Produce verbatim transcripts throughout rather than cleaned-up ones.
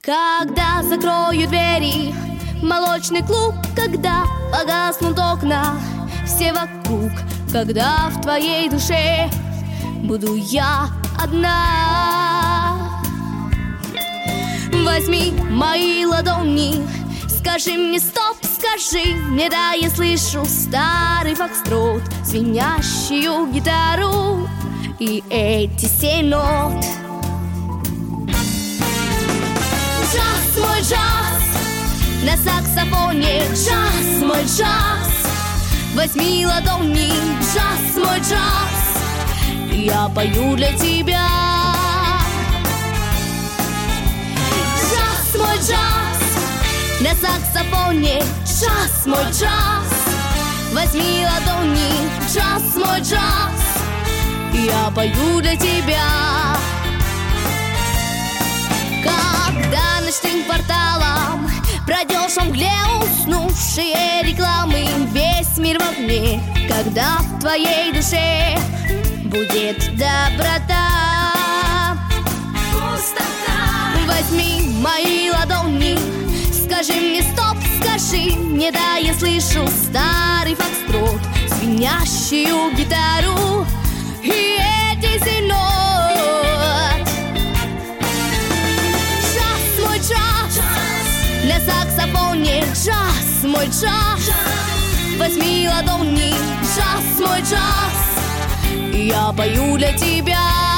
Когда закрою двери, молочный клуб, когда погаснут окна, все вокруг, когда в твоей душе буду я одна. Возьми мои ладони, скажи мне стоп, скажи мне да, я слышу старый фокстрот, звенящую гитару и эти семь нот. Джаз, мой джаз, на саксофоне, джаз, мой джаз. Возьми ладони, джаз, мой джаз, я пою для тебя. Джаз, мой джаз, на саксофоне, джаз, мой джаз. Возьми ладони, джаз, мой джаз, я пою для тебя. Когда ночным кварталом пройдешь во мгле уснувшие рекламы, весь мир в огне, когда в твоей душе будет доброта. Пустота. Возьми мои ладони, скажи мне стоп, скажи мне да, я слышу старый фокстрот, звенящую гитару и эти семь нот. Джаз, мой джаз, на саксофоне, джаз, мой джаз. Возьми ладони, джаз, мой джаз, я пою для тебя.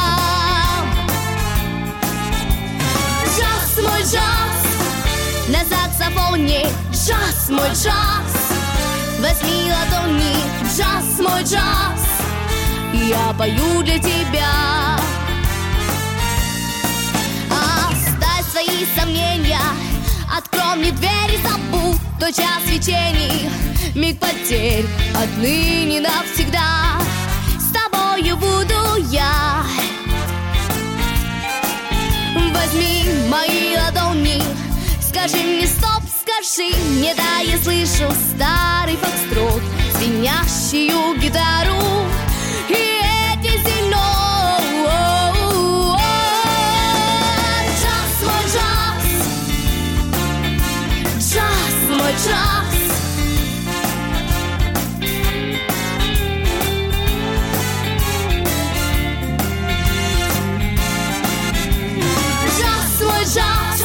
Джаз, мой джаз, на саксофоне, джаз, мой джаз. Возьми ладони, джаз, мой джаз, я пою для тебя. Оставь свои сомнения, открой мне дверь и забудь тот час свечений, миг потерь отныне навсегда. С тобою буду я. Возьми мои ладони, скажи мне стоп, скажи мне да, я слышу старый фокстрот, звенящую гитару и эти семь нот. Джаз, мой джаз, джаз, мой джаз. Джаз, мой джаз,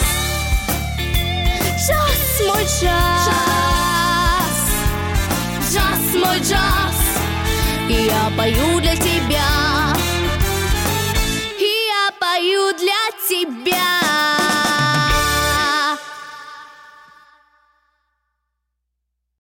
джаз, мой джаз, джаз, мой джаз, я пою для тебя.